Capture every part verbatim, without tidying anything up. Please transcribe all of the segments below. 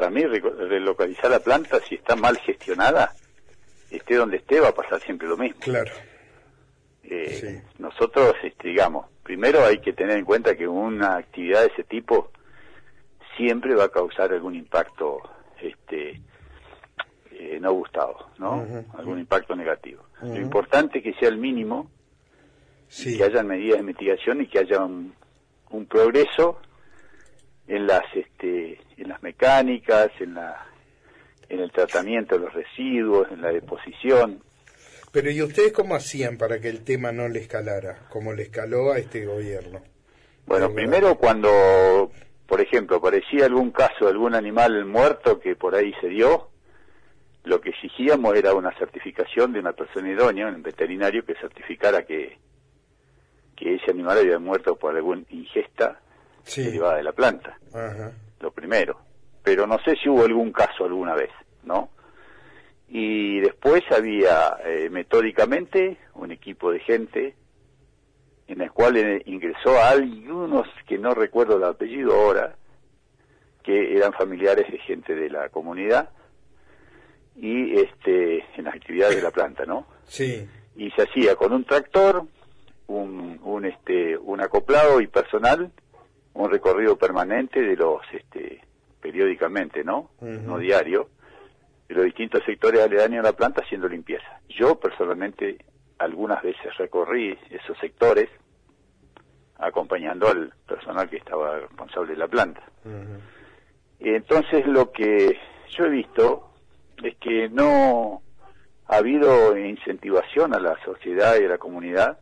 para mí relocalizar la planta, si está mal gestionada, esté donde esté, va a pasar siempre lo mismo. Claro. Eh, Sí. Nosotros, este, digamos, primero hay que tener en cuenta que una actividad de ese tipo siempre va a causar algún impacto este, eh, no gustado, ¿no? Uh-huh. Algún impacto negativo. Uh-huh. Lo importante es que sea el mínimo, sí. que hayan medidas de mitigación y que haya un, un progreso en las este, en las mecánicas, en la en el tratamiento de los residuos, en la deposición. Pero ¿y ustedes cómo hacían para que el tema no le escalara, como le escaló a este gobierno? Bueno, primero cuando, por ejemplo, aparecía algún caso de algún animal muerto que por ahí se dio, lo que exigíamos era una certificación de una persona idónea, un veterinario, que certificara que, que ese animal había muerto por alguna ingesta sí. derivada de la planta. Ajá. Lo primero. Pero no sé si hubo algún caso alguna vez, ¿no? Y después había eh, metódicamente un equipo de gente en el cual eh, ingresó a algunos que no recuerdo el apellido ahora, que eran familiares de gente de la comunidad y este en las actividades de la planta, ¿no? Sí. Y se hacía con un tractor, un, un este un acoplado y personal, un recorrido permanente de los este periódicamente, ¿no? Uh-huh. No diario, de los distintos sectores aledaños a la planta haciendo limpieza. Yo personalmente algunas veces recorrí esos sectores acompañando al personal que estaba responsable de la planta. Uh-huh. Entonces lo que yo he visto es que no ha habido incentivación a la sociedad y a la comunidad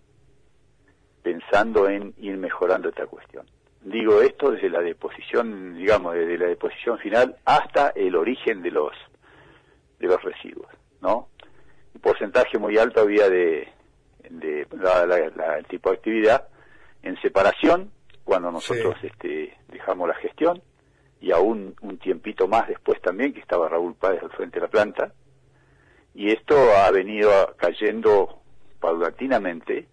pensando en ir mejorando esta cuestión. Digo esto desde la deposición, digamos, desde la deposición final hasta el origen de los de los residuos, ¿no? Un porcentaje muy alto había de, de la, la, la, el tipo de actividad en separación, cuando nosotros sí. este, dejamos la gestión, y aún un tiempito más después también, que estaba Raúl Páez al frente de la planta, y esto ha venido cayendo paulatinamente,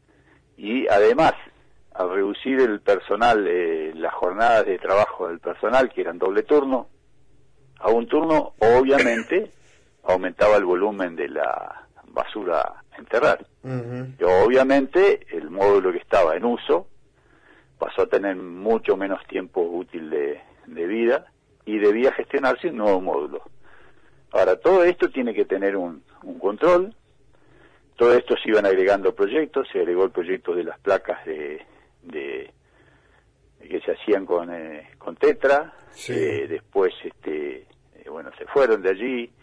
y además, al reducir el personal, eh, las jornadas de trabajo del personal, que eran doble turno, a un turno, obviamente, aumentaba el volumen de la basura a enterrar. Uh-huh. Y obviamente, el módulo que estaba en uso pasó a tener mucho menos tiempo útil de, de vida y debía gestionarse un nuevo módulo. Ahora, todo esto tiene que tener un, un control. Todo esto se iban agregando proyectos, se agregó el proyecto de las placas de, de que se hacían con eh, con Tetra, sí. eh, después este eh, bueno se fueron de allí,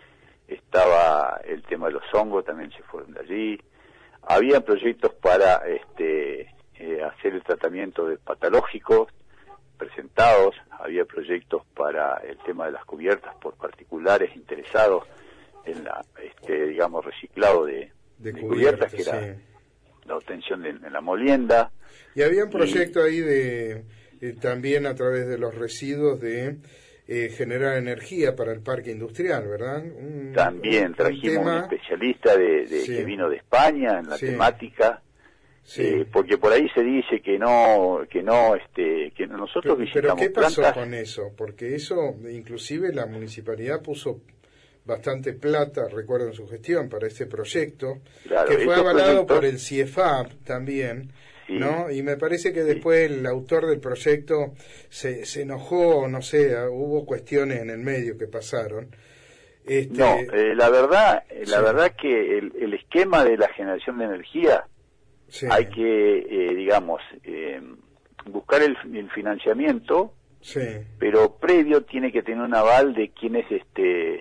estaba el tema de los hongos, también se fueron de allí, había proyectos para este eh, hacer el tratamiento de patológicos presentados, había proyectos para el tema de las cubiertas por particulares interesados en la este digamos reciclado de de, de cubiertas, cubiertas, que era sí. la obtención de, de la molienda. Y había un proyecto y, ahí de eh, también a través de los residuos de eh, generar energía para el parque industrial, ¿verdad? Un, también un, trajimos un, tema... un especialista de, de sí. que vino de España en la sí. temática, sí. eh, porque por ahí se dice que no, que no, este, que nosotros pero, visitamos pero ¿qué pasó plantas? con eso? Porque eso, inclusive la municipalidad puso bastante plata, recuerdo en su gestión, para este proyecto, claro, que fue avalado por el C I E F A P también, sí. ¿no? Y me parece que después sí. el autor del proyecto se, se enojó, no sé, hubo cuestiones en el medio que pasaron. Este... No, eh, la verdad, la sí. verdad que el, el esquema de la generación de energía sí. hay que, eh, digamos, eh, buscar el, el financiamiento, sí. pero previo tiene que tener un aval de quienes este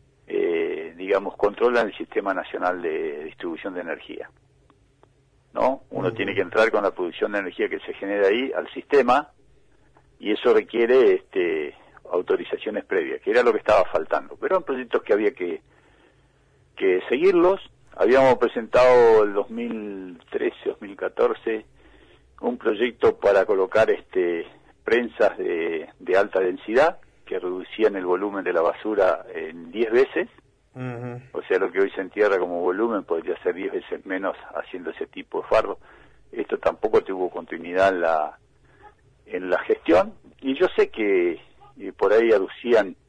Eh, digamos, controlan el Sistema Nacional de Distribución de Energía, ¿no? Uno uh-huh. tiene que entrar con la producción de energía que se genera ahí al sistema, y eso requiere este autorizaciones previas, que era lo que estaba faltando. Pero eran proyectos que había que, que seguirlos. Habíamos presentado el dos mil trece, dos mil catorce, un proyecto para colocar este prensas de, de alta densidad, que reducían el volumen de la basura en diez veces, uh-huh. o sea, lo que hoy se entierra como volumen podría ser diez veces menos haciendo ese tipo de fardo. Esto tampoco tuvo continuidad en la en la gestión, y yo sé que y por ahí aducían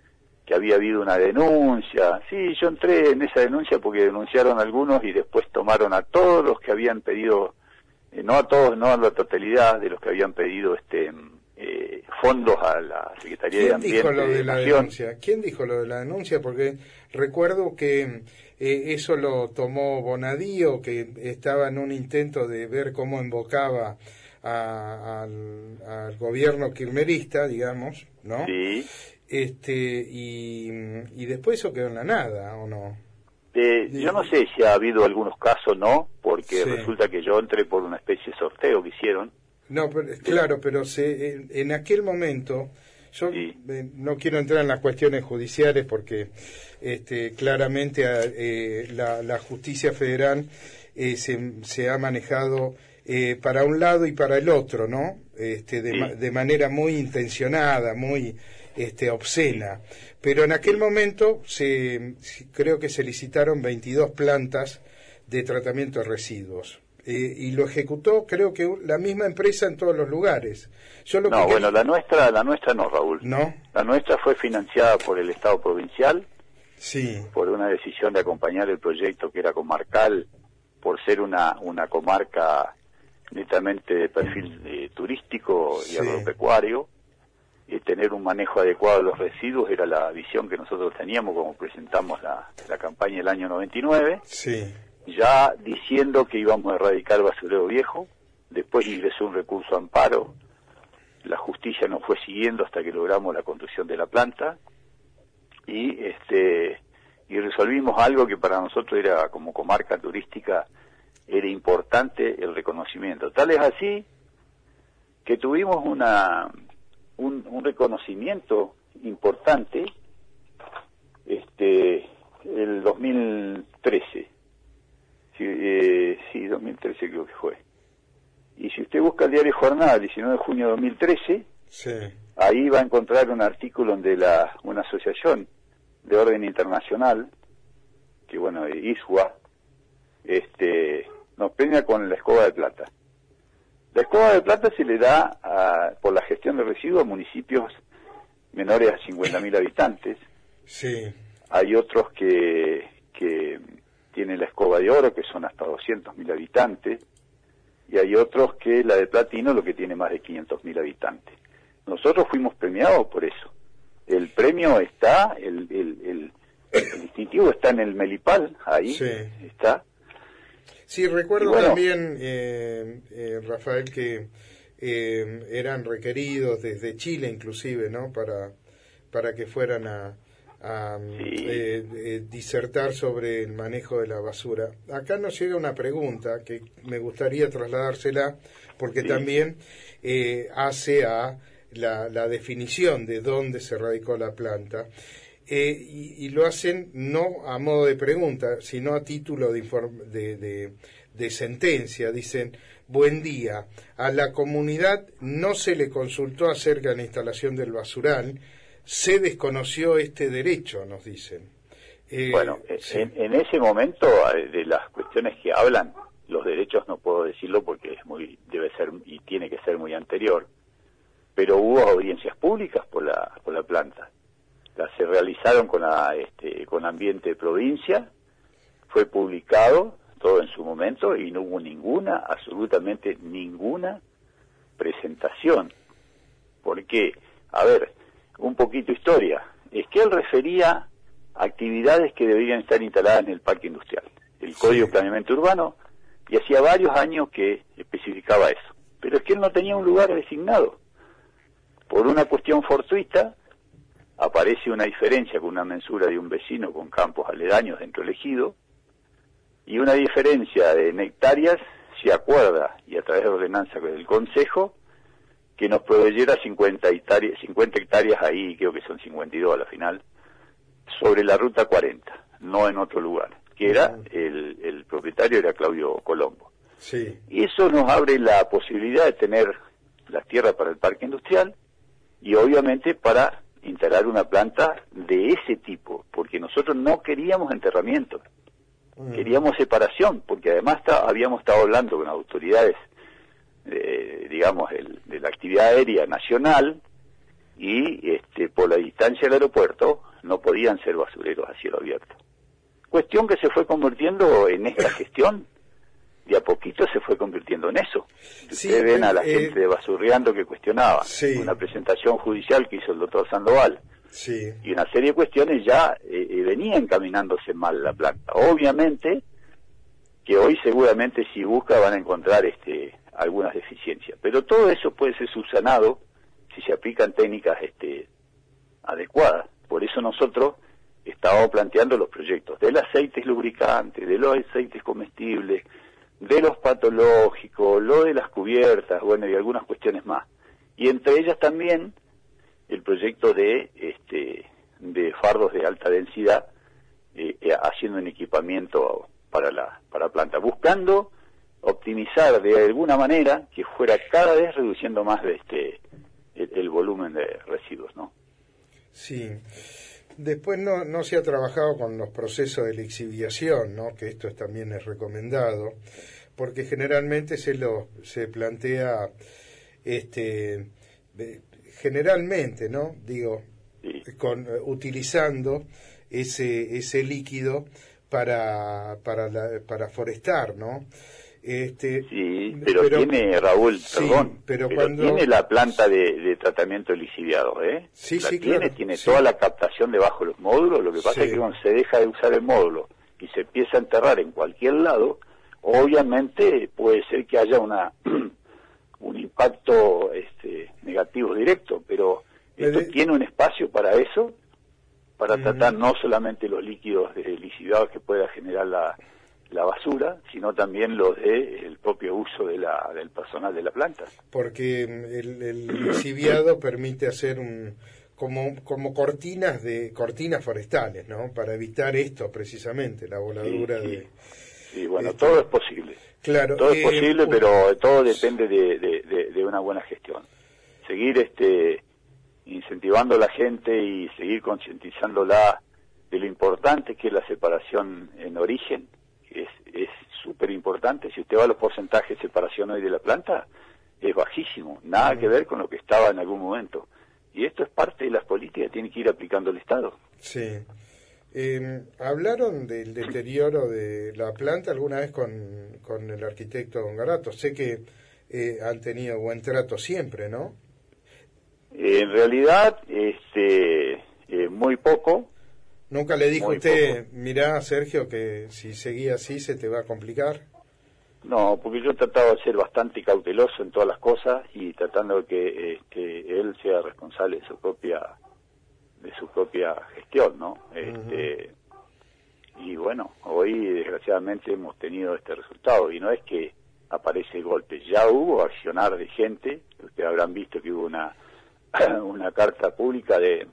que había habido una denuncia. Sí, yo entré en esa denuncia porque denunciaron algunos y después tomaron a todos los que habían pedido, eh, no a todos, no a la totalidad de los que habían pedido este eh, fondos a la Secretaría de Ambiente. ¿Quién dijo lo de la denuncia? ¿Quién dijo lo de la denuncia? Porque recuerdo que eh, eso lo tomó Bonadío, que estaba en un intento de ver cómo invocaba a, al, al gobierno kirchnerista, digamos, ¿no? Sí. Este, y, y después eso quedó en la nada, ¿o no? Eh, yo no sé si ha habido algunos casos, no, porque sí. resulta que yo entré por una especie de sorteo que hicieron. No, pero, claro, pero se, en, en aquel momento, yo sí. eh, no quiero entrar en las cuestiones judiciales porque este, claramente eh, la, la justicia federal eh, se, se ha manejado eh, para un lado y para el otro, ¿no? Este, de, sí. de manera muy intencionada, muy este, obscena. Pero en aquel momento se, creo que se licitaron veintidós plantas de tratamiento de residuos. Eh, y lo ejecutó, creo que la misma empresa en todos los lugares. Yo lo no, que bueno, quería... la nuestra, la nuestra no, Raúl. ¿No? La nuestra fue financiada por el Estado provincial, sí. por una decisión de acompañar el proyecto que era comarcal, por ser una, una comarca netamente de perfil eh, turístico y sí. agropecuario, y tener un manejo adecuado de los residuos era la visión que nosotros teníamos, como presentamos la, la campaña del año noventa y nueve. Sí. Ya diciendo que íbamos a erradicar el basurero viejo. Después ingresó un recurso a amparo, la justicia nos fue siguiendo hasta que logramos la construcción de la planta, y este y resolvimos algo que para nosotros era, como comarca turística, era importante el reconocimiento. Tal es así que tuvimos una un, un reconocimiento importante este el dos mil trece. Sí, eh, sí, dos mil trece creo que fue. Y si usted busca el diario Jornada, diecinueve de junio de dos mil trece, sí. ahí va a encontrar un artículo donde la, una asociación de orden internacional, que bueno, I S W A, este, nos premia con la escoba de plata. La escoba de plata se le da a, por la gestión de residuos a municipios menores a cincuenta mil habitantes. Sí. Hay otros que... que tiene la escoba de oro, que son hasta doscientos mil habitantes, y hay otros que la de platino, lo que tiene más de quinientos mil habitantes. Nosotros fuimos premiados por eso. El premio está, el, el, el, el distintivo está en el Melipal, ahí sí. está. Sí, recuerdo bueno, también, eh, eh, Rafael, que eh, eran requeridos desde Chile inclusive, ¿no?, para, para que fueran a... a sí. eh, eh, disertar sobre el manejo de la basura. Acá nos llega una pregunta que me gustaría trasladársela porque sí. también eh, hace a la, la definición de dónde se radicó la planta eh, y, y lo hacen no a modo de pregunta sino a título de, inform- de, de, de sentencia. Dicen: buen día, a la comunidad no se le consultó acerca de la instalación del basural, se desconoció este derecho, nos dicen. Eh, bueno, sí. en, en ese momento, de las cuestiones que hablan, los derechos no puedo decirlo porque es muy, debe ser y tiene que ser muy anterior, pero hubo audiencias públicas por la por la planta. Las se realizaron con la este, con Ambiente de Provincia, fue publicado todo en su momento y no hubo ninguna, absolutamente ninguna presentación. ¿Por qué? A ver, un poquito historia, es que él refería a actividades que deberían estar instaladas en el parque industrial, el Código de Planeamiento Urbano, y hacía varios años que especificaba eso, pero es que él no tenía un lugar designado. Por una cuestión fortuita, aparece una diferencia con una mensura de un vecino con campos aledaños dentro del ejido, y una diferencia de en hectáreas se acuerda, y a través de ordenanza del Consejo, que nos proveyera cincuenta hectáreas, cincuenta hectáreas ahí, creo que son cincuenta y dos a la final, sobre la ruta cuarenta, no en otro lugar, que era, el, el propietario era Claudio Colombo. Sí. Y eso nos abre la posibilidad de tener las tierras para el parque industrial y obviamente para instalar una planta de ese tipo, porque nosotros no queríamos enterramiento, mm. queríamos separación, porque además está, habíamos estado hablando con autoridades Eh, digamos, el, de la actividad aérea nacional, y este, por la distancia del aeropuerto no podían ser basureros a cielo abierto. Cuestión que se fue convirtiendo en esta gestión, de a poquito se fue convirtiendo en eso. Sí, Ustedes ven a la eh, gente de Basurreando que cuestionaba, sí. una presentación judicial que hizo el doctor Sandoval, sí. y una serie de cuestiones ya eh, eh, venía encaminándose mal la planta. Obviamente que hoy seguramente si busca van a encontrar este algunas deficiencias, pero todo eso puede ser subsanado si se aplican técnicas este adecuadas. Por eso nosotros estábamos planteando los proyectos del aceites lubricantes, de los aceites comestibles, de los patológicos, lo de las cubiertas, bueno, y algunas cuestiones más. Y entre ellas también el proyecto de este de fardos de alta densidad, eh, eh, haciendo un equipamiento para la para planta, buscando optimizar de alguna manera que fuera cada vez reduciendo más de este el, el volumen de residuos, ¿no? Sí. Después no no se ha trabajado con los procesos de lixiviación, ¿no? Que esto también es recomendado, porque generalmente se lo se plantea este de, generalmente, ¿no? Digo, sí. con utilizando ese ese líquido para para la, para forestar, ¿no? Este, sí, pero, pero tiene, Raúl, sí, perdón, pero, pero cuando... tiene la planta de, de tratamiento lixiviado, ¿eh? Sí, la sí, tiene, claro, tiene sí. toda la captación debajo de los módulos, lo que pasa sí. es que cuando se deja de usar el módulo y se empieza a enterrar en cualquier lado, obviamente puede ser que haya una un impacto este, negativo directo, pero esto de... tiene un espacio para eso, para uh-huh. tratar no solamente los líquidos de lixiviados que pueda generar la la basura, sino también los de el propio uso de la del personal de la planta. Porque el, el lixiviado permite hacer un como como cortinas de cortinas forestales, ¿no? Para evitar esto precisamente, la voladura sí, sí. de. Sí, bueno, este, todo es posible. Claro, todo eh, es posible, un... pero todo depende de, de, de, de una buena gestión. Seguir este incentivando a la gente y seguir concientizándola de lo importante que es la separación en origen. Es es súper importante. Si usted va a los porcentajes de separación hoy de la planta, es bajísimo, nada mm. que ver con lo que estaba en algún momento. Y esto es parte de las políticas que tiene que ir aplicando el Estado. Sí. Eh, ¿Hablaron del deterioro de la planta alguna vez con, con el arquitecto Don Garato? Sé que eh, han tenido buen trato siempre, ¿no? Eh, en realidad, este, eh, muy poco. ¿Nunca le dijo usted, poco. Mirá, Sergio, que si seguía así se te va a complicar? No, porque yo he tratado de ser bastante cauteloso en todas las cosas y tratando de que este, él sea responsable de su propia de su propia gestión, ¿no? Este, uh-huh. Y bueno, hoy desgraciadamente hemos tenido este resultado y no es que aparece el golpe, ya hubo accionar de gente, ustedes habrán visto que hubo una una carta pública de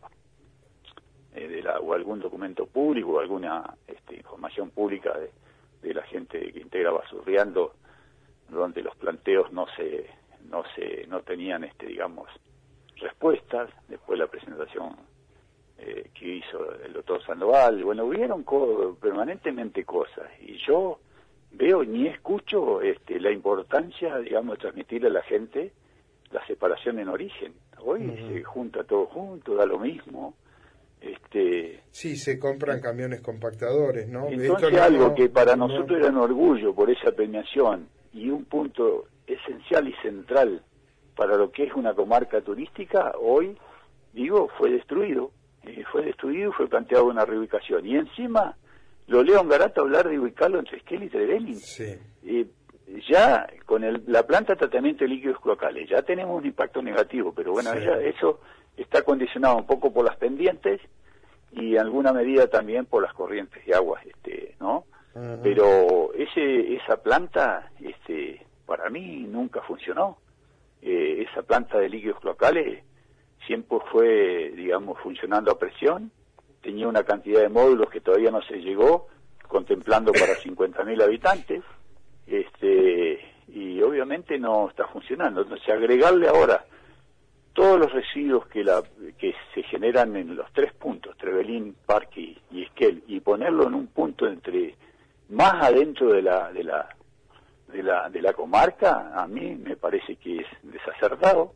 de la, o algún documento público o alguna este, información pública de, de la gente que integra Basurreando, donde los planteos no se no se no tenían este digamos respuestas. Después la presentación eh, que hizo el doctor Sandoval, bueno, hubieron co- permanentemente cosas y yo veo ni escucho este la importancia digamos de transmitirle a la gente la separación en origen. Hoy uh-huh. se junta todo junto, da lo mismo. Este, sí, se compran camiones compactadores, ¿no? Entonces no, algo no, que para no, nosotros era un orgullo por esa premiación y un punto esencial y central para lo que es una comarca turística, hoy, digo, fue destruido. Eh, fue destruido y fue planteado una reubicación. Y encima lo leo en Garato hablar de ubicarlo entre Esquel y Trevelin. Sí. Eh, ya con el, la planta de tratamiento de líquidos cloacales ya tenemos un impacto negativo, pero bueno, sí. ya, eso está condicionado un poco por las pendientes y en alguna medida también por las corrientes de agua, este, ¿no? Uh-huh. Pero ese esa planta, este, para mí nunca funcionó. Eh, esa planta de líquidos cloacales siempre fue, digamos, funcionando a presión, tenía una cantidad de módulos que todavía no se llegó, contemplando para cincuenta mil habitantes, este, y obviamente no está funcionando. Entonces, agregarle ahora todos los residuos que la que se generan en los tres puntos, Trevelin, Parque y Esquel, y ponerlo en un punto entre más adentro de la de la de la de la comarca, a mí me parece que es desacertado.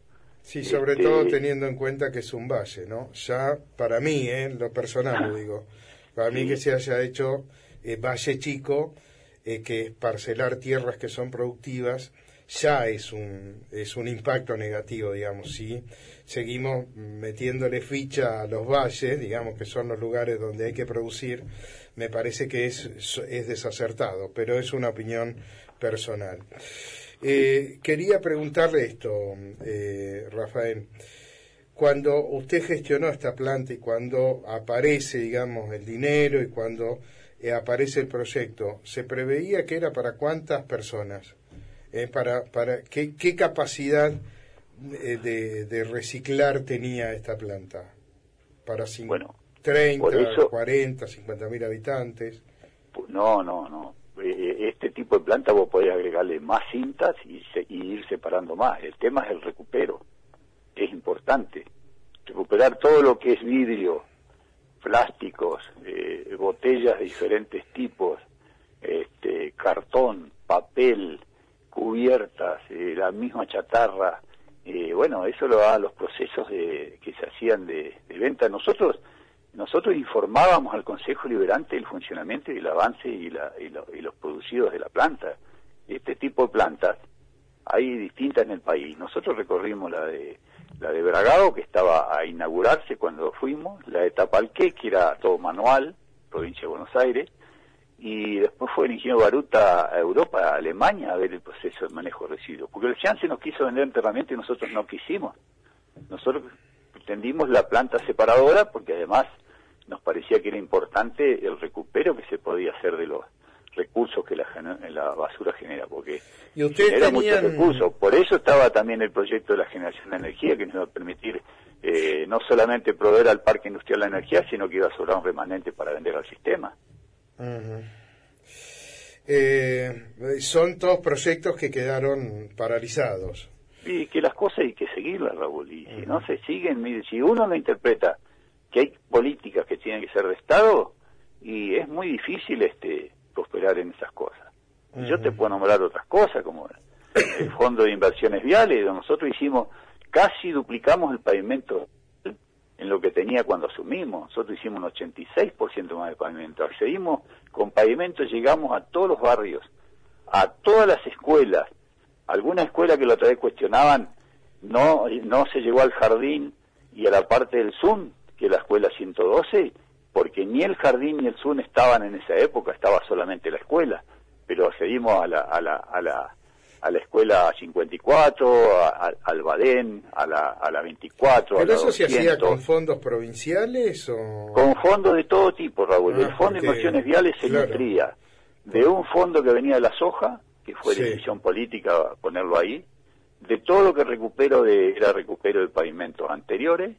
Sí, sobre este, todo teniendo en cuenta que es un valle, ¿no? Ya, para mí, ¿eh? En lo personal lo digo, para mí sí. Que se haya hecho eh, valle chico, eh, que es parcelar tierras que son productivas, ya es un es un impacto negativo, digamos, si seguimos metiéndole ficha a los valles, digamos que son los lugares donde hay que producir, me parece que es, es desacertado, pero es una opinión personal. Eh, quería preguntarle esto, eh, Rafael. Cuando usted gestionó esta planta y cuando aparece, digamos, el dinero y cuando eh, aparece el proyecto, ¿se preveía que era para cuántas personas? Eh, para para ¿qué, qué capacidad eh, de, de reciclar tenía esta planta? ¿Para cinco, bueno, treinta, eso, cuarenta, cincuenta mil habitantes? No, no, no. Este tipo de planta vos podés agregarle más cintas y, se, y ir separando más. El tema es el recupero. Es importante. Recuperar todo lo que es vidrio, plásticos, eh, botellas de diferentes tipos, este, cartón, papel, cubiertas, eh, la misma chatarra. Eh, bueno, eso lo da a los procesos de, que se hacían de, de venta. Nosotros Nosotros informábamos al Consejo Liberante del funcionamiento y el avance y, la, y, lo, y los producidos de la planta. Este tipo de plantas hay distintas en el país. Nosotros recorrimos la de la de Bragado, que estaba a inaugurarse cuando fuimos, la de Tapalqué, que era todo manual, provincia de Buenos Aires, y después fue el ingeniero Baruta a Europa, a Alemania, a ver el proceso de manejo de residuos. Porque el Chance nos quiso vender enterramiento y nosotros no quisimos. Nosotros pretendimos la planta separadora porque además nos parecía que era importante el recupero que se podía hacer de los recursos que la, la basura genera, porque ¿Y ustedes genera tenían... muchos recursos. Por eso estaba también el proyecto de la generación de energía, que nos iba a permitir eh, no solamente proveer al parque industrial la energía, sino que iba a sobrar un remanente para vender al sistema. Uh-huh. eh, son todos proyectos que quedaron paralizados. Y que las cosas hay que seguirlas, Raúl, y uh-huh. si no se siguen, mire, si uno no interpreta que hay políticas que tienen que ser de Estado, y es muy difícil este prosperar en esas cosas. Uh-huh. Yo te puedo nombrar otras cosas, como el Fondo de Inversiones Viales, donde nosotros hicimos, casi duplicamos el pavimento en lo que tenía cuando asumimos. Nosotros hicimos un ochenta y seis por ciento más de pavimento. Accedimos con pavimento, llegamos a todos los barrios, a todas las escuelas. Alguna escuela que la otra vez cuestionaban, no no se llegó al jardín y a la parte del Zoom, que es la escuela ciento doce, porque ni el jardín ni el Zoom estaban en esa época, estaba solamente la escuela. Pero accedimos a la a la a la a la escuela cincuenta y cuatro, a, a, al Badén, a la a la veinticuatro. ¿Pero a la eso doscientos. Se hacía con fondos provinciales o...? Con fondos de todo tipo, Raúl. Ah, el Fondo porque, de Inversiones Viales se claro. nutría de un fondo que venía de la soja, que fue sí. decisión política ponerlo ahí, de todo lo que recupero de era recupero de pavimentos anteriores,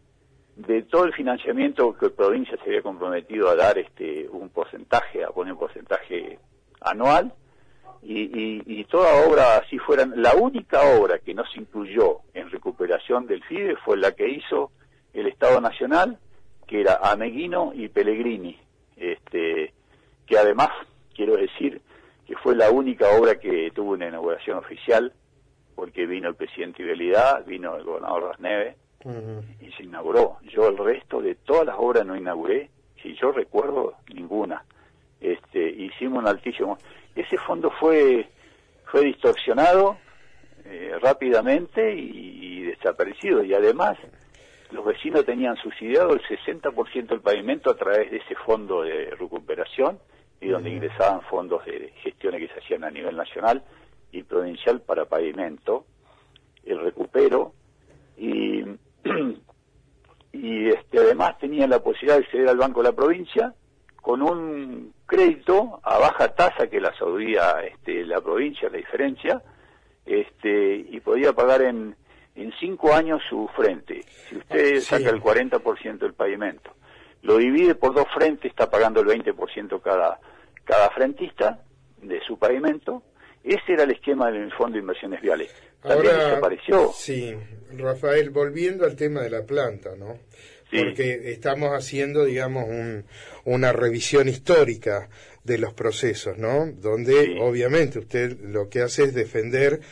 de todo el financiamiento que la provincia se había comprometido a dar este un porcentaje, a poner un porcentaje anual, y, y, y toda obra así fueran. La única obra que no se incluyó en recuperación del FIDE fue la que hizo el Estado Nacional, que era Ameguino y Pellegrini, este que además, quiero decir, que fue la única obra que tuvo una inauguración oficial, porque vino el presidente Ibelidad, vino el gobernador Das Neves, uh-huh. y se inauguró. Yo el resto de todas las obras no inauguré, si yo recuerdo, ninguna. Este, hicimos un altísimo... Ese fondo fue fue distorsionado eh, rápidamente y, y desaparecido, y además los vecinos tenían subsidiado el sesenta por ciento del pavimento a través de ese fondo de recuperación, y donde uh-huh. ingresaban fondos de gestiones que se hacían a nivel nacional y provincial para pavimento, el recupero, y, y este además tenían la posibilidad de acceder al Banco de la Provincia con un crédito a baja tasa que la absorbía este, la provincia, la diferencia, este y podía pagar en, en cinco años su frente. Si usted sí. saca el cuarenta por ciento del pavimento, lo divide por dos frentes, está pagando el veinte por ciento cada, cada frentista de su pavimento. Ese era el esquema del Fondo de Inversiones Viales. También Ahora, desapareció. Sí, Rafael, volviendo al tema de la planta, ¿no? Sí. Porque estamos haciendo, digamos, un, una revisión histórica de los procesos, ¿no? Donde, sí. obviamente, usted lo que hace es defender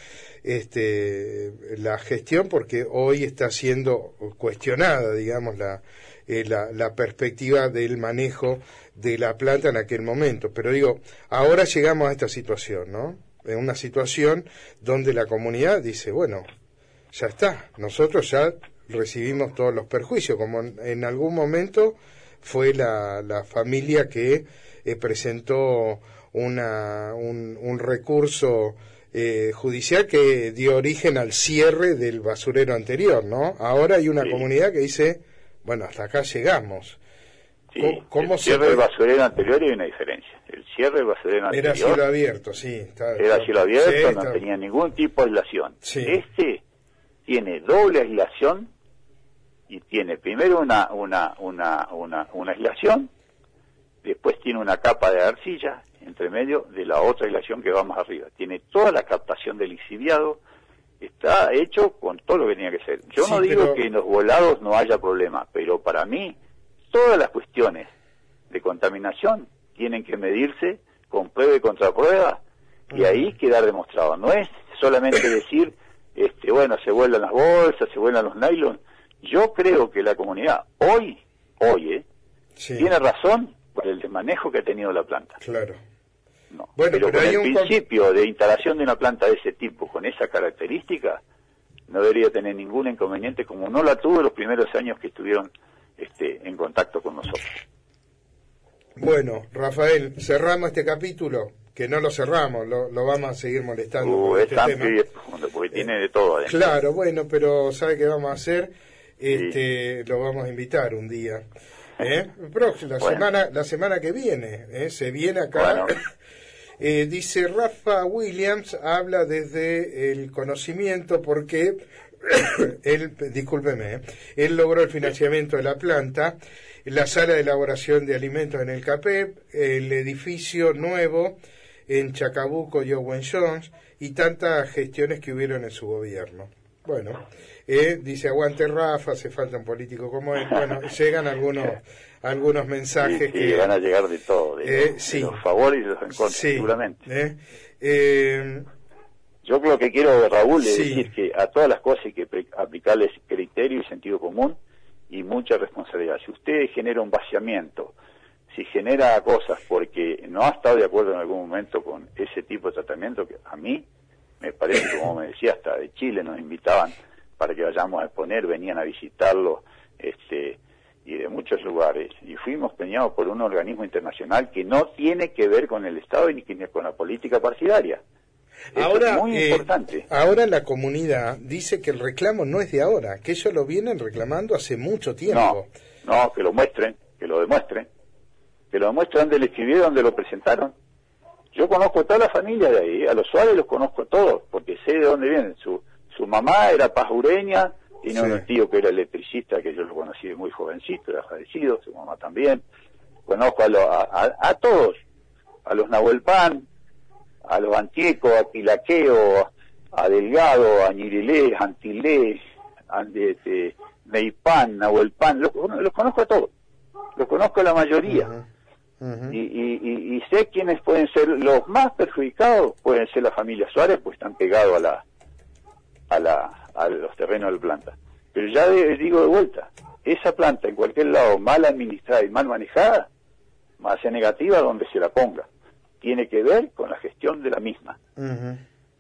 este, la gestión, porque hoy está siendo cuestionada, digamos, la, eh, la, la perspectiva del manejo de la planta en aquel momento. Pero digo, ahora llegamos a esta situación, ¿no? En una situación donde la comunidad dice, bueno, ya está, nosotros ya recibimos todos los perjuicios, como en, en algún momento fue la, la familia que eh, presentó una, un, un recurso eh, judicial que dio origen al cierre del basurero anterior, ¿no? Ahora hay una sí. comunidad que dice, bueno, hasta acá llegamos. Sí, ¿Cómo, cómo el cierre del basurero anterior hay una diferencia. El cierre del basurero anterior... Era cielo abierto, sí. Está, era cielo abierto, sí, no está... tenía ningún tipo de aislación. Sí. Este tiene doble aislación y tiene primero una, una, una, una, una aislación, después tiene una capa de arcilla entre medio de la otra aislación que va más arriba. Tiene toda la captación del lixiviado, está hecho con todo lo que tenía que ser. Yo sí, no digo pero... que en los volados no haya problema, pero para mí todas las cuestiones de contaminación tienen que medirse con prueba y contraprueba y uh-huh. ahí quedar demostrado. No es solamente decir, este, bueno, se vuelan las bolsas, se vuelan los nylon. Yo creo que la comunidad hoy, hoy, eh, sí. tiene razón por el desmanejo que ha tenido la planta. Claro. No. Bueno, pero, pero con hay el un principio de instalación de una planta de ese tipo, con esa característica, no debería tener ningún inconveniente, como no la tuvo los primeros años que estuvieron este, en contacto con nosotros. Bueno, Rafael, cerramos este capítulo, que no lo cerramos, lo, lo vamos a seguir molestando. Uh, con es este amplio tema. y es profundo, porque eh, tiene de todo adentro. Claro, bueno, pero ¿sabe qué vamos a hacer? Este, sí. Lo vamos a invitar un día. ¿Eh? La, bueno. semana, la semana que viene, ¿eh? Se viene acá. Bueno. Eh, dice Rafa Williams, habla desde el conocimiento porque él, discúlpeme, ¿eh? él logró el financiamiento de la planta, la sala de elaboración de alimentos en el C A P E P, el edificio nuevo en Chacabuco y Owen Jones y tantas gestiones que hubieron en su gobierno. Bueno, eh, dice aguante Rafa, hace falta un político como él. Bueno, llegan algunos algunos mensajes sí, sí, que van a llegar de todo, de, eh, los, sí. de los favores y de los encontros, sí, seguramente. Eh, eh, Yo creo que quiero, Raúl, es sí. decir que a todas las cosas hay que aplicarles criterio y sentido común y mucha responsabilidad. Si usted genera un vaciamiento, si genera cosas porque no ha estado de acuerdo en algún momento con ese tipo de tratamiento, que a mí me parece que, como me decía, hasta de Chile nos invitaban para que vayamos a exponer, venían a visitarlo, este, y de muchos lugares, y fuimos peñados por un organismo internacional que no tiene que ver con el Estado ni con la política partidaria. Eso ahora, es muy eh, importante. Ahora la comunidad dice que el reclamo no es de ahora, que ellos lo vienen reclamando hace mucho tiempo. No, no, que lo muestren, que lo demuestren, que lo demuestren donde le escribieron, donde lo presentaron. Yo conozco a toda la familia de ahí, a los Suárez los conozco a todos, porque sé de dónde vienen. Su su mamá era pajureña, tiene sí. un tío que era electricista, que yo lo conocí muy jovencito, era fallecido, su mamá también. Conozco a, lo, a, a, a todos, a los Nahuelpan, a los Antieco, a Quilaqueo, a Delgado, a Ñirilé, Antilé, a este, Neipán, Nahuelpan, los, los conozco a todos, los conozco a la mayoría. Uh-huh. Uh-huh. Y, y, y, y sé quiénes pueden ser los más perjudicados, pueden ser la familia Suárez, pues están pegados a la a la a los terrenos de la planta. Pero ya de, digo de vuelta, esa planta en cualquier lado mal administrada y mal manejada, más sea negativa donde se la ponga, tiene que ver con la gestión de la misma. Uh-huh.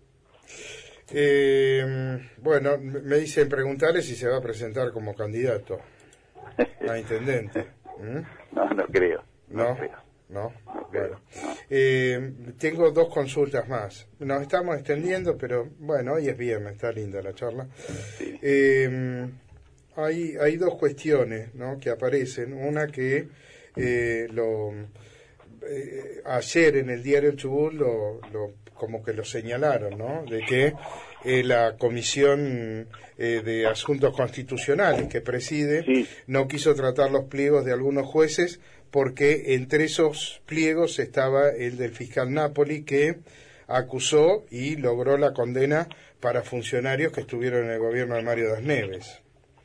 eh, bueno, me dicen preguntarle si se va a presentar como candidato a intendente. ¿Mm? No, no creo. No, no, creo. no, no bueno. No. Eh, tengo dos consultas más. Nos estamos extendiendo, pero bueno, hoy es viernes, está linda la charla. Sí. Eh, hay, hay dos cuestiones, ¿no?, que aparecen. Una que eh, lo eh, ayer en el diario El Chubut lo, lo, como que lo señalaron, ¿no?, de que eh, la Comisión eh, de Asuntos Constitucionales que preside sí. no quiso tratar los pliegos de algunos jueces porque entre esos pliegos estaba el del fiscal Napoli, que acusó y logró la condena para funcionarios que estuvieron en el gobierno de Mario Das Neves.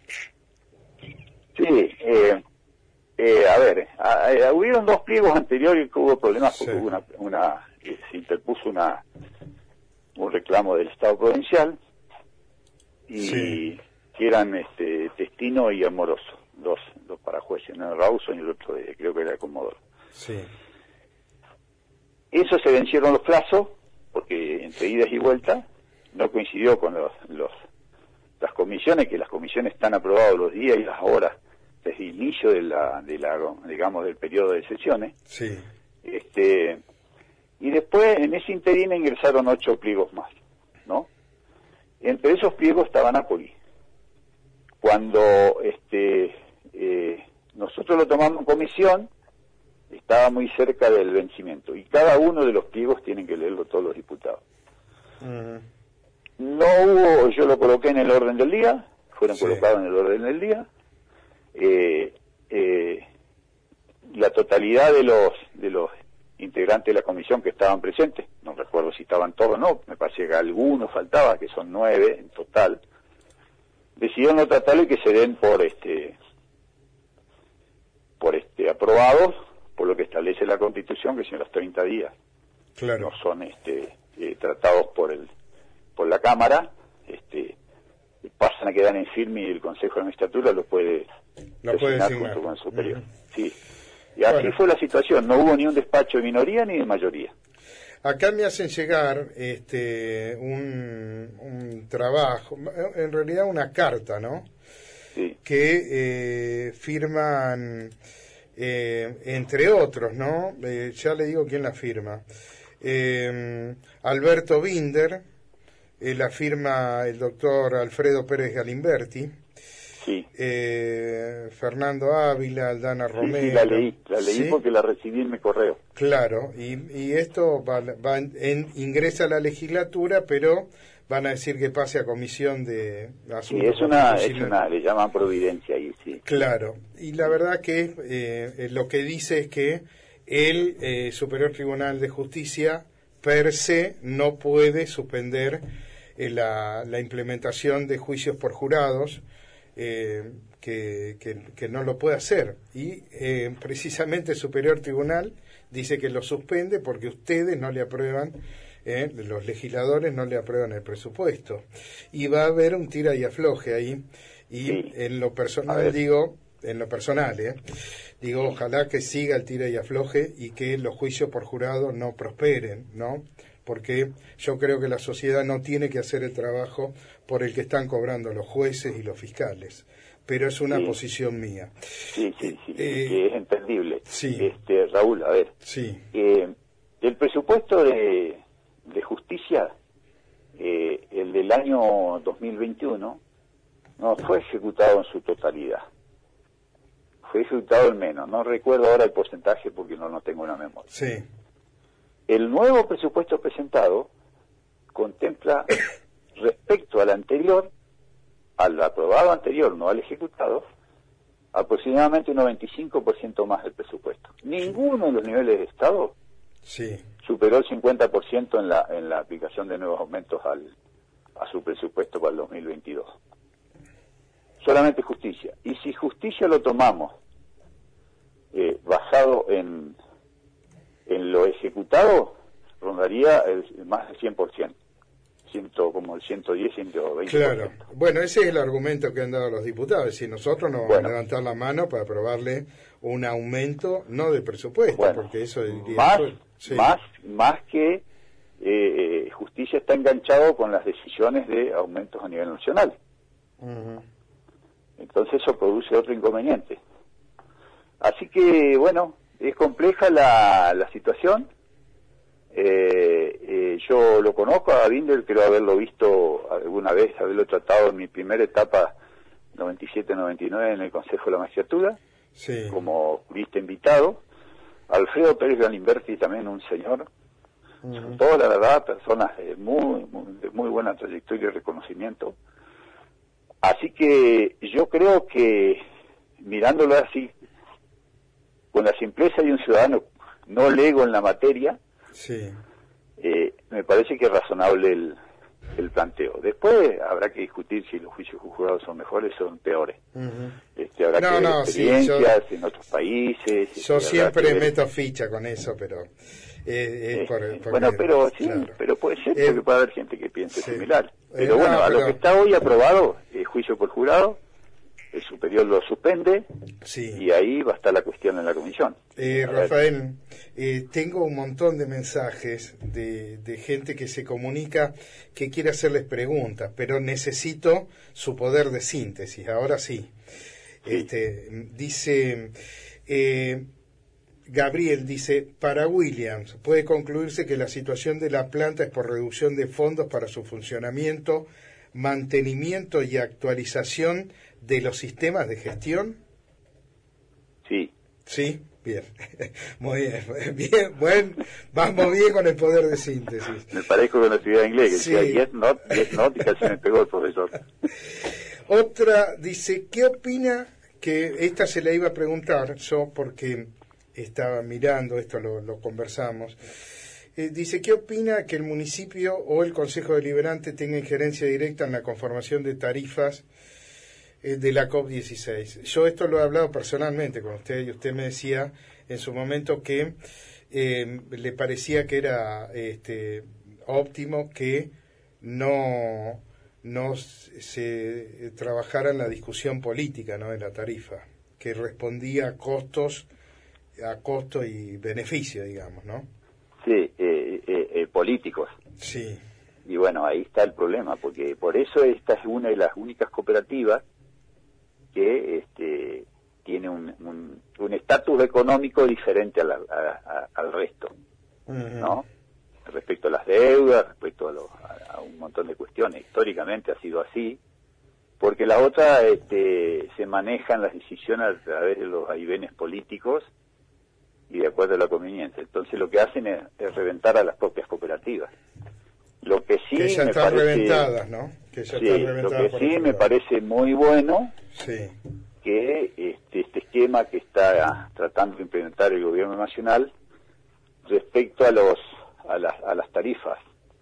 Sí, eh, eh, a ver, a, a, hubieron dos pliegos anteriores que hubo problemas porque sí. hubo una, una eh, se interpuso una un reclamo del Estado provincial, y sí. que eran este, Testino y Amoroso, dos, dos parajueces, uno de Rawson y el otro de, creo que era de Comodoro. Sí. Eso se vencieron los plazos, porque entre idas y vueltas no coincidió con los, los las comisiones, que las comisiones están aprobadas los días y las horas desde el inicio de la, de la digamos, del periodo de sesiones. Sí. Este, y después, en ese interín ingresaron ocho pliegos más, ¿no? Entre esos pliegos estaba Napoli. Cuando este, eh, nosotros lo tomamos en comisión, estaba muy cerca del vencimiento, y cada uno de los pliegos tienen que leerlo todos los diputados. Uh-huh. No hubo, yo lo coloqué en el orden del día, fueron sí. colocados en el orden del día. Eh, eh, la totalidad de los de los integrantes de la comisión que estaban presentes, no recuerdo si estaban todos o no, me parece que algunos faltaba, que son nueve en total, decidieron no tratarlo y que se den por este por este aprobados, por lo que establece la Constitución, que son los treinta días. Claro. No son este eh, tratados por el por la Cámara, este pasan a quedar en firme y el Consejo de Magistratura lo puede lo puede designar designar junto con el superior. Uh-huh. Sí. Y Bueno. así fue la situación, no hubo ni un despacho de minoría ni de mayoría. Acá me hacen llegar este un, un trabajo, en realidad una carta, ¿no? Sí. Que eh, firman, eh, entre otros, ¿no? Eh, ya le digo quién la firma. Eh, Alberto Binder, eh, la firma el doctor Alfredo Pérez Galimberti. Sí. Eh, Fernando Ávila, Aldana Romero. Sí, sí, la leí, la leí ¿sí? porque la recibí en mi correo. Claro, y, y esto va, va en, en, ingresa a la legislatura, pero van a decir que pase a comisión de asuntos. Sí, es una, es una, le llaman providencia ahí, sí. Claro, y la verdad que eh, lo que dice es que el eh, Superior Tribunal de Justicia per se no puede suspender eh, la, la implementación de juicios por jurados, eh, que, que, que no lo puede hacer. Y eh, precisamente el Superior Tribunal dice que lo suspende porque ustedes no le aprueban, eh, los legisladores no le aprueban el presupuesto. Y va a haber un tira y afloje ahí. Y sí. en lo personal digo, en lo personal, eh, digo, ojalá que siga el tira y afloje y que los juicios por jurado no prosperen, ¿no? Porque yo creo que la sociedad no tiene que hacer el trabajo por el que están cobrando los jueces y los fiscales, pero es una sí. posición mía. Sí, sí, sí, eh, que es entendible. Sí. Este, Raúl, a ver, sí. eh, el presupuesto de, de justicia, eh, el del año dos mil veintiuno, no fue ejecutado en su totalidad. Fue ejecutado al menos, no recuerdo ahora el porcentaje porque no lo tengo en la memoria. Sí. El nuevo presupuesto presentado contempla, respecto al anterior, al aprobado anterior, no al ejecutado, aproximadamente un noventa y cinco por ciento más del presupuesto. Ninguno de los niveles de Estado sí. superó el cincuenta por ciento en la en la aplicación de nuevos aumentos al a su presupuesto para el dos mil veintidós. Solamente justicia. Y si justicia lo tomamos eh, basado en en lo ejecutado, rondaría el, más del cien por ciento. Ciento, como el ciento diez, ciento veinte por ciento. Claro. Bueno, ese es el argumento que han dado los diputados. Si nosotros no bueno, vamos a levantar la mano para aprobarle un aumento, no del presupuesto, bueno, porque eso diría... Más, sí. más, más que eh, justicia está enganchado con las decisiones de aumentos a nivel nacional. Uh-huh. Entonces eso produce otro inconveniente. Así que, bueno, es compleja la, la situación. Eh, eh, yo lo conozco a Binder, creo haberlo visto alguna vez, haberlo tratado en mi primera etapa noventa y siete noventa y nueve en el Consejo de la Magistratura, sí. como jurista invitado. Alfredo Pérez Galimberti, también un señor, uh-huh. Son todas, la verdad, personas de muy, muy, de muy buena trayectoria y reconocimiento. Así que yo creo que, mirándolo así, con la simpleza de un ciudadano no lego en la materia, sí. eh, me parece que es razonable el, el planteo. Después habrá que discutir si los juicios juzgados son mejores o son peores. Uh-huh. este, habrá no, que ver no, experiencias sí, yo, en otros países. Yo este, siempre meto ficha con eso, pero... Eh, eh, por, porque, bueno, pero sí, claro. pero puede ser porque eh, puede haber gente que piense sí. similar. Pero eh, bueno, no, a pero... lo que está hoy aprobado, el juicio por jurado, el superior lo suspende sí. y ahí va a estar la cuestión en la comisión. Eh, Rafael, eh, tengo un montón de mensajes de, de gente que se comunica que quiere hacerles preguntas, pero necesito su poder de síntesis. Ahora sí. sí. Este, dice... Eh, Gabriel dice, para Williams, puede concluirse que la situación de la planta es por reducción de fondos para su funcionamiento, mantenimiento y actualización de los sistemas de gestión. Sí. Sí, bien. Muy bien. Bien, buen, vamos bien con el poder de síntesis. Me parezco con la actividad inglesa, sí. que decía, yes, not, yes, not, y casi me pegó el profesor. Otra dice, ¿qué opina? Que esta se la iba a preguntar yo porque... estaba mirando, esto lo, lo conversamos, eh, dice, ¿qué opina que el municipio o el Consejo Deliberante tenga injerencia directa en la conformación de tarifas eh, de la COP dieciséis? Yo esto lo he hablado personalmente con usted y usted me decía en su momento que eh, le parecía que era este, óptimo que no, no se trabajara en la discusión política, ¿no?, de la tarifa, que respondía a costos a costo y beneficio, digamos, ¿no? Sí, eh, eh, eh, políticos. Sí. Y bueno, ahí está el problema, porque por eso esta es una de las únicas cooperativas que este, tiene un un estatus económico diferente a la, a, a, al resto, uh-huh. ¿no? Respecto a las deudas, respecto a, lo, a, a un montón de cuestiones. Históricamente ha sido así, porque la otra este, se manejan las decisiones a través de los vaivenes políticos y de acuerdo a la conveniencia. Entonces lo que hacen es, es reventar a las propias cooperativas. Lo que sí que ya me están parece, reventadas, ¿no? Que ya sí, están reventadas. Lo que sí me parece muy bueno, sí, que este, este esquema que está tratando de implementar el gobierno nacional respecto a los a las a las tarifas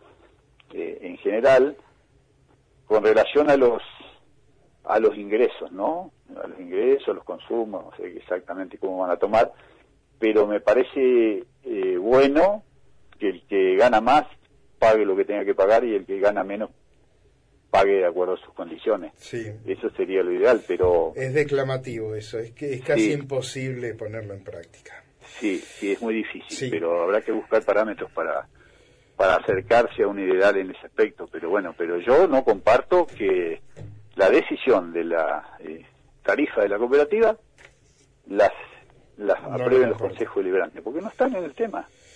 eh, en general, con relación a los a los ingresos, ¿no? A los ingresos, a los consumos, no sé exactamente cómo van a tomar, pero me parece eh, bueno que el que gana más pague lo que tenga que pagar y el que gana menos pague de acuerdo a sus condiciones. Sí. Eso sería lo ideal, pero... Es declamativo eso, es que es casi sí. imposible ponerlo en práctica. Sí, sí, es muy difícil, sí. pero habrá que buscar parámetros para para acercarse a un ideal en ese aspecto, pero bueno, pero yo no comparto que la decisión de la eh, tarifa de la cooperativa las las no aprueben los consejos deliberantes, porque no están en el tema.